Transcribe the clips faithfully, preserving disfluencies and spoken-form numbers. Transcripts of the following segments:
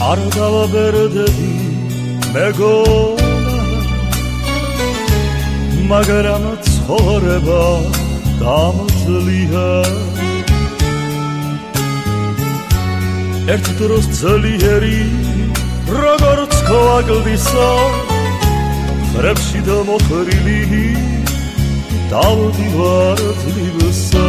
არ დავაბერდები მეგონა, მაგრამ ცხოვრება დამძლია. ერთ დროს ძლიერი როგორც ქოაკლდისა, ხრებში დამოხრილი დავდივარ ძლივსა.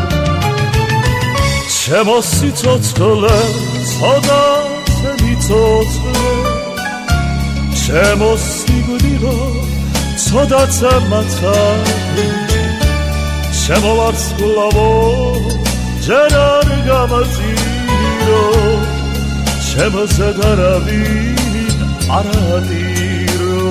ჩემო სიცოცხლე ცოდაზე მიცოცხლე, ჩემო სიკვდილო ცოდაზე მაცალე, ჩემო ვარსკვლავო ჯერ არ გამაზირო, ჩემო ზედარავი არ ადირო.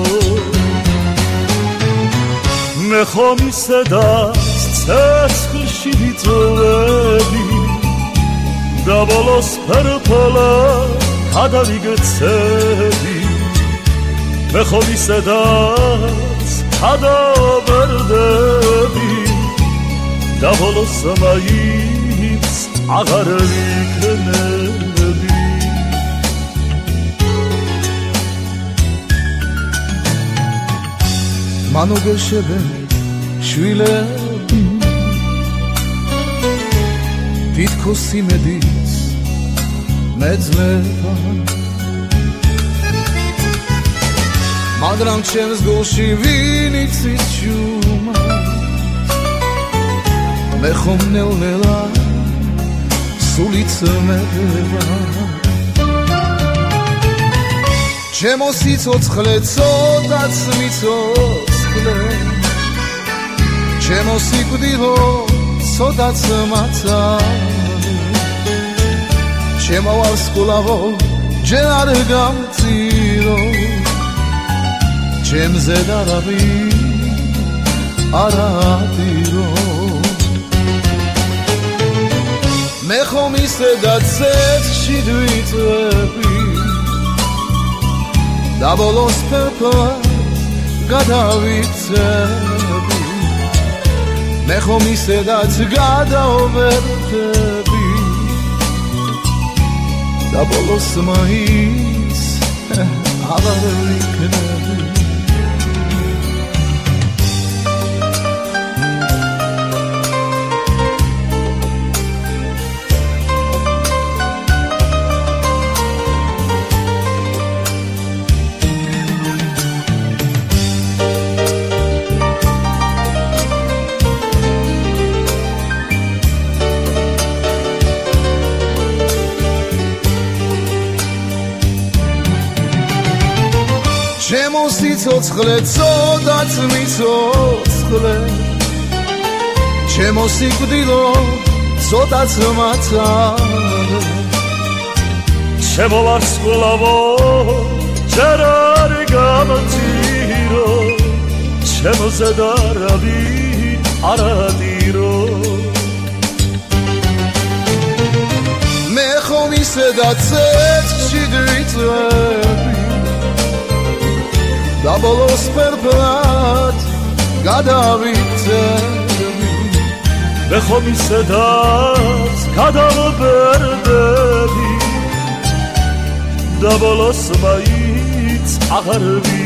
მე ხომ ისედაც ცეცხლში ვიწოვები და ბოლოს ფერფლად გადავიგეცები. მე ხომ ისედაც გადავაბერდები და ბოლოს მაინც აღარ ვიქნები. მანოგეშებენ შვილები, თითქოს იმედიც მეძლება, მაგრამ ჩემს გულში ვინ იცის ჩუმად, მე ხომ ნელ-ნელა სული წმება. ჩემო სიცოცხლე ცოდაც მიცოცხლე, ჩემო სიკვდილო ცოდაც მაცალე, ჩემო ვარსკვლავო ჯერ არ გამწირო, ჩემზე დარავი არ ადირო. მე ხომ ისედაც ცეცხლში ვიწვევი და ბოლოს ფერფლად გადავიქცევი. მე ხომ ისედაც გადავაბერდები და ბოლოს მაინც აღარ ვიქნები. ჩემო სიცოცხლე ცოდაც მიცოცხლე, ჩემო სიკვდილო ცოდაც მაცალე, ჩემო ვარსკვლავო ჯერ არ გამწირო, ჩემო ზედარავი არ ადირო. მე ხომ ისედაც ცეცხლში ვიწვევი და ბოლოს ფერფლად გადავიქცევი. მე ხომ ისედაც გადავაბერდები და ბოლოს მაინც აღარ